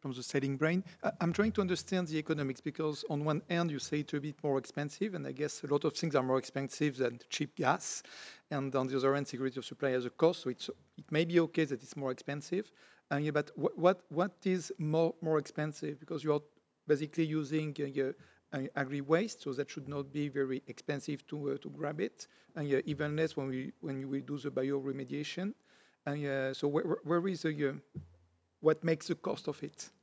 from the selling brain. I'm trying to understand the economics because on one end you say it's a bit more expensive, and I guess a lot of things are more expensive than cheap gas. And on the other end, security of supply has a cost, so it may be okay that it's more expensive. Yeah, but what is more expensive? Because you are basically using agri waste, so that should not be very expensive to grab it, and even less when we do the bioremediation. And so where is the what makes the cost of it?